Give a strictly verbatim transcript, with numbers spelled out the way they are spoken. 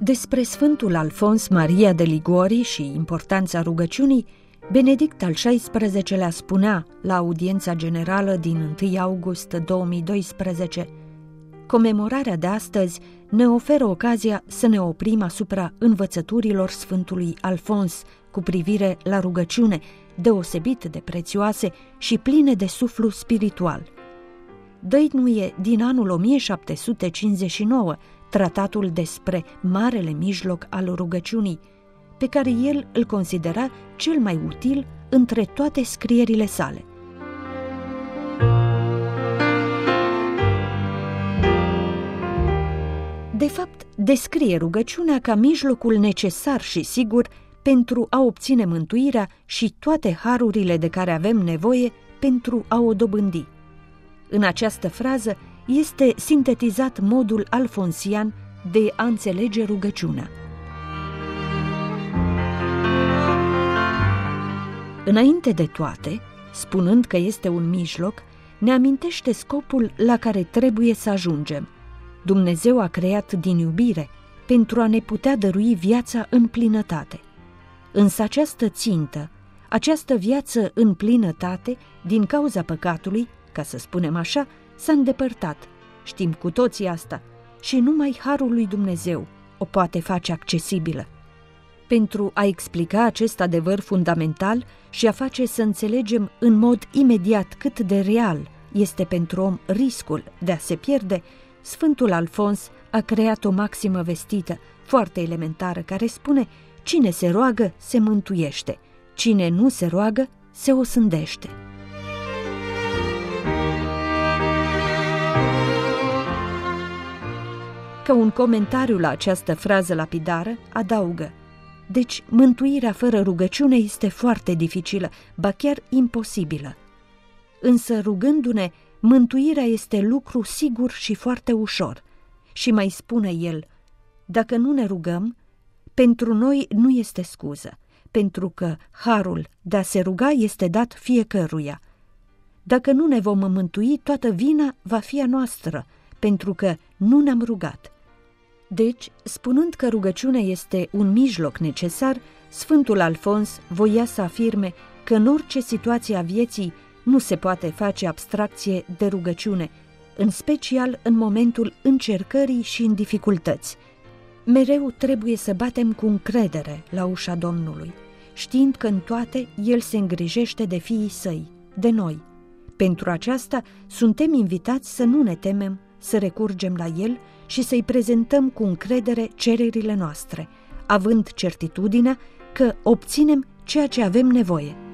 Despre Sfântul Alfons Maria de Liguori și importanța rugăciunii, Benedict al șaisprezecelea spunea la audiența generală din întâi august două mii doisprezece: comemorarea de astăzi ne oferă ocazia să ne oprim asupra învățăturilor Sfântului Alfons cu privire la rugăciune, deosebit de prețioase și pline de suflu spiritual. Dăinuie din anul o mie șapte sute cincizeci și nouă tratatul despre marele mijloc al rugăciunii, pe care el îl considera cel mai util între toate scrierile sale. De fapt, descrie rugăciunea ca mijlocul necesar și sigur pentru a obține mântuirea și toate harurile de care avem nevoie pentru a o dobândi. În această frază este sintetizat modul alfonsian de a înțelege rugăciunea. Înainte de toate, spunând că este un mijloc, ne amintește scopul la care trebuie să ajungem. Dumnezeu a creat din iubire pentru a ne putea dărui viața în plinătate. Însă această țintă, această viață în plinătate, din cauza păcatului, ca să spunem așa, s-a îndepărtat. Știm cu toții asta și numai harul lui Dumnezeu o poate face accesibilă. Pentru a explica acest adevăr fundamental și a face să înțelegem în mod imediat cât de real este pentru om riscul de a se pierde, Sfântul Alfons a creat o maximă vestită, foarte elementară, care spune: cine se roagă se mântuiește, cine nu se roagă se osândește. Ca un comentariu la această frază lapidară, adaugă: deci mântuirea fără rugăciune este foarte dificilă, ba chiar imposibilă. Însă rugându-ne, mântuirea este lucru sigur și foarte ușor. Și mai spune el: dacă nu ne rugăm, pentru noi nu este scuză, pentru că harul de a se ruga este dat fiecăruia. Dacă nu ne vom mântui, toată vina va fi a noastră, pentru că nu ne-am rugat. Deci, spunând că rugăciunea este un mijloc necesar, Sfântul Alfons voia să afirme că în orice situație a vieții nu se poate face abstracție de rugăciune, în special în momentul încercării și în dificultăți. Mereu trebuie să batem cu încredere la ușa Domnului, știind că în toate El se îngrijește de fiii Săi, de noi. Pentru aceasta suntem invitați să nu ne temem, să recurgem la El și să-i prezentăm cu încredere cererile noastre, având certitudinea că obținem ceea ce avem nevoie.